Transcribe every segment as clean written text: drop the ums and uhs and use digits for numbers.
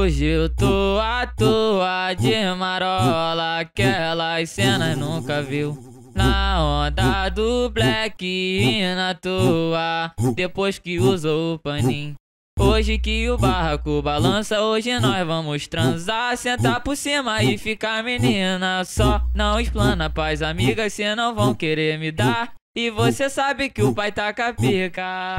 Hoje eu tô à toa de marola, aquelas cenas nunca viu. Na onda do black e na toa, depois que usou o paninho. Hoje que o barraco balança, hoje nós vamos transar, sentar por cima e ficar menina. Só não explana pras amigas, cê não vão querer me dar. E você sabe que o pai tá com a pica.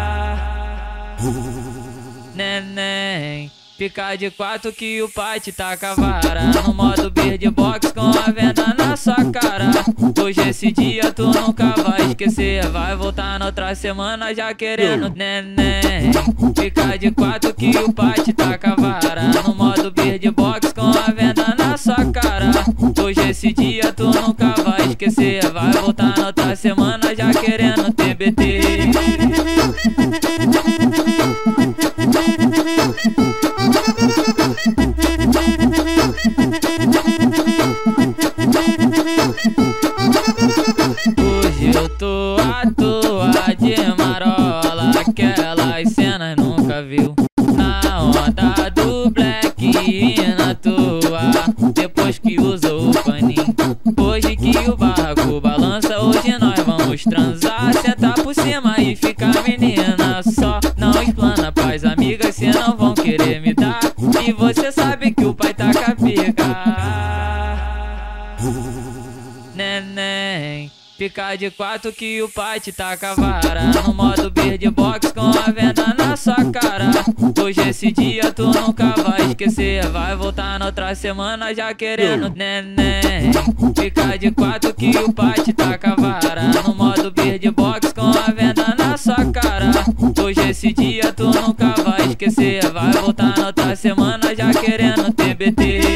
Neném, fica de quatro que o pai te taca a vara. No modo beatbox com a venda na sua cara. Hoje esse dia tu nunca vai esquecer. Vai voltar na outra semana já querendo neném. Fica de quatro que o pai te taca a vara. No modo beatbox com a venda na sua cara. Hoje esse dia tu nunca vai esquecer. Vai voltar na outra semana já querendo TBT. Hoje eu tô à toa de marola, aquelas cenas nunca viu. Na onda do black e na toa, depois que usou o paninho. Hoje que o barraco balança, hoje nós vamos transar, sentar por cima e ficar menina. Só não explana pras amigas, cê não vão querer me dar. E você sabe que o pai tá com a pica. Neném, fica de quatro que o pai te taca a vara. No modo beatbox com a venda na sua cara. Hoje esse dia tu nunca vai esquecer. Vai voltar na outra semana já querendo neném. Fica de quatro que o pai te taca a vara. No modo beatbox com a venda na sua cara. Hoje esse dia tu nunca vai esquecer. Vai voltar na outra semana já querendo TBT.